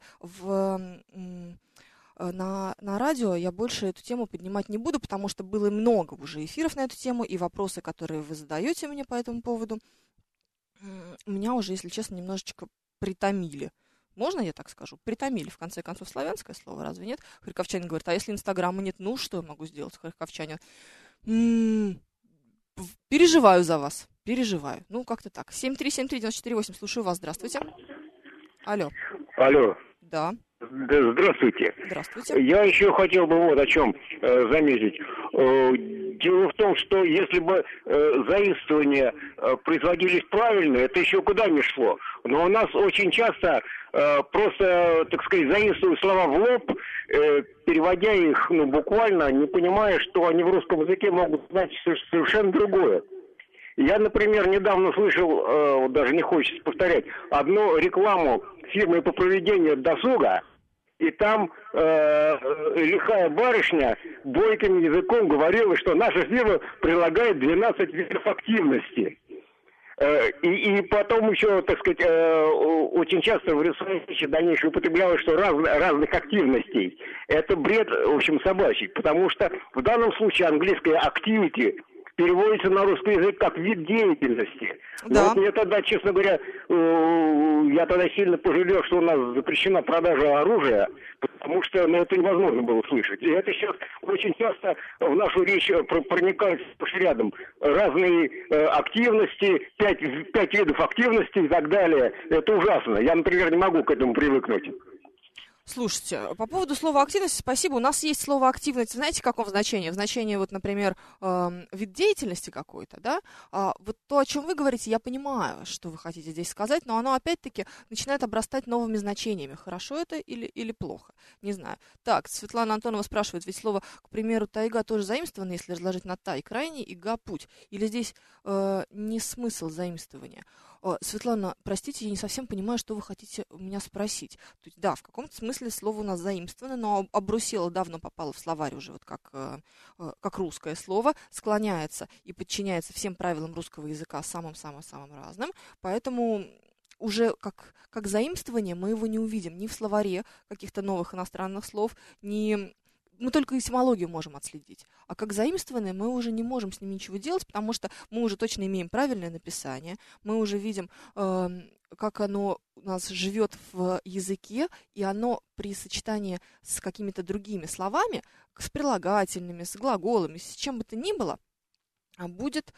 на радио. Я больше эту тему поднимать не буду, потому что было много уже эфиров на эту тему, и вопросы, которые вы задаете мне по этому поводу, меня уже, если честно, немножечко притомили. Можно я так скажу? Притомили, в конце концов, славянское слово, разве нет? Харьковчанин говорит, а если Инстаграма нет, ну что я могу сделать, харьковчанин? Переживаю за вас, переживаю. Ну, как-то так. 7373948, слушаю вас, здравствуйте. Алло. Да. Здравствуйте. Здравствуйте. Я еще хотел бы вот о чем заметить. Дело в том, что если бы заимствования производились правильно, это еще куда ни шло. Но у нас очень часто просто, так сказать, заимствуют слова в лоб, переводя их буквально, не понимая, что они в русском языке могут значить совершенно другое. Я, например, недавно слышал, даже не хочется повторять, одну рекламу фирмы по проведению досуга, и там лихая барышня бойким языком говорила, что наша фирма предлагает 12 видов активности. И потом еще, так сказать, очень часто в речи дальнейшем употреблялось, что разных активностей. Это бред, в общем, собачий, потому что в данном случае английское activity переводится на русский язык как вид деятельности. Да. Но вот мне тогда, честно говоря, я тогда сильно пожалел, что у нас запрещена продажа оружия, потому что это невозможно было слышать. И это сейчас очень часто в нашу речь проникают сплошь рядом. Разные активности, 5 видов активности и так далее. Это ужасно. Я, например, не могу к этому привыкнуть. Слушайте, по поводу слова «активность», спасибо. У нас есть слово «активность», знаете, в каком значении? В значении, вот, например, вид деятельности какой-то, да? Вот то, о чем вы говорите, я понимаю, что вы хотите здесь сказать, но оно, опять-таки, начинает обрастать новыми значениями. Хорошо это или плохо? Не знаю. Так, Светлана Антонова спрашивает, ведь слово, к примеру, «тайга» тоже заимствовано, если разложить на «тай» крайний и «га» путь. Или здесь не смысл заимствования? Светлана, простите, я не совсем понимаю, что вы хотите у меня спросить. То есть, да, в каком-то смысле слово у нас заимствовано, но обрусело давно попало в словарь уже вот как русское слово, склоняется и подчиняется всем правилам русского языка самым-самым-самым разным, поэтому уже как заимствование мы его не увидим ни в словаре каких-то новых иностранных слов, ни... Мы только этимологию можем отследить. А как заимствованное мы уже не можем с ним ничего делать, потому что мы уже точно имеем правильное написание, мы уже видим, как оно у нас живет в языке, и оно при сочетании с какими-то другими словами, с прилагательными, с глаголами, с чем бы то ни было, будет,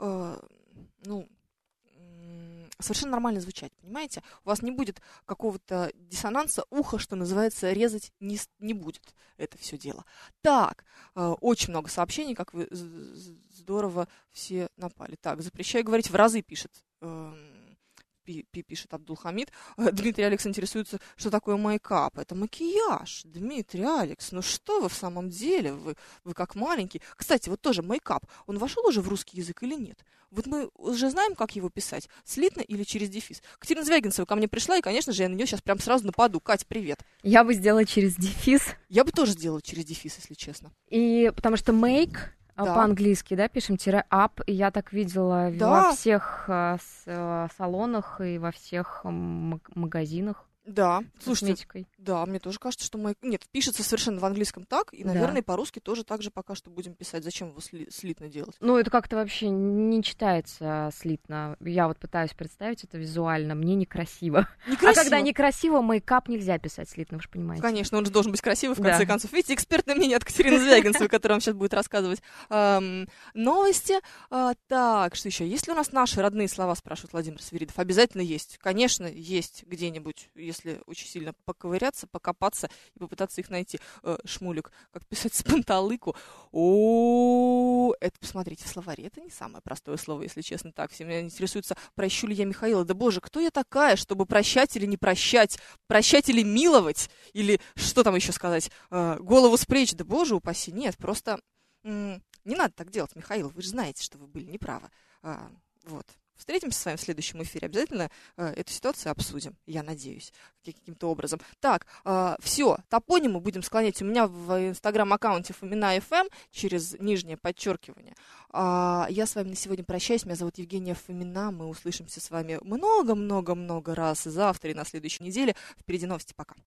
совершенно нормально звучать, понимаете? У вас не будет какого-то диссонанса, ухо, что называется, резать не будет это все дело. Так, очень много сообщений, как вы здорово все напали. Так, запрещаю говорить в разы, пишет Абдулхамид. Дмитрий Алекс интересуется, что такое мейкап. Это макияж. Дмитрий Алекс, ну что вы в самом деле? Вы как маленький. Кстати, вот тоже мейкап. Он вошел уже в русский язык или нет? Вот мы уже знаем, как его писать. Слитно или через дефис? Катерина Звягинцева ко мне пришла, и, конечно же, я на нее сейчас прям сразу нападу. Кать, привет. Я бы сделала через дефис. Я бы тоже сделала через дефис, если честно. И потому что make... Да. По-английски, да, пишем -up, и я так видела во всех салонах и во всех магазинах. Да, слушайте, косметикой. да, мне тоже кажется, что нет, пишется совершенно в английском так, и, наверное, по-русски тоже так же пока что будем писать. Зачем его слитно делать? Ну, это как-то вообще не читается слитно. Я вот пытаюсь представить это визуально, мне некрасиво. А когда некрасиво, мейкап нельзя писать слитно, вы же понимаете. Конечно, он же должен быть красивый, в конце концов. Видите, экспертное мнение от Катерины Звягинцевой, которая вам сейчас будет рассказывать новости. Так, что еще? Есть ли у нас наши родные слова, спрашивает Владимир Свиридов? Обязательно есть. Конечно, есть где-нибудь, если очень сильно поковыряться, покопаться и попытаться их найти. Шмулик, как писать с панталыку? Это, посмотрите, в словаре. Это не самое простое слово, если честно так. Все меня интересуются, прощу ли я Михаила. Да боже, кто я такая, чтобы прощать или не прощать? Прощать или миловать? Или что там еще сказать? Голову спречь? Да боже упаси. Нет, просто не надо так делать, Михаил. Вы же знаете, что вы были неправы. Вот. Встретимся с вами в следующем эфире. Обязательно эту ситуацию обсудим, я надеюсь, каким-то образом. Так, все, топонимы будем склонять. У меня в инстаграм-аккаунте Фомина.ФМ через нижнее подчеркивание. Я с вами на сегодня прощаюсь. Меня зовут Евгения Фомина. Мы услышимся с вами много-много-много раз завтра и на следующей неделе. Впереди новости. Пока.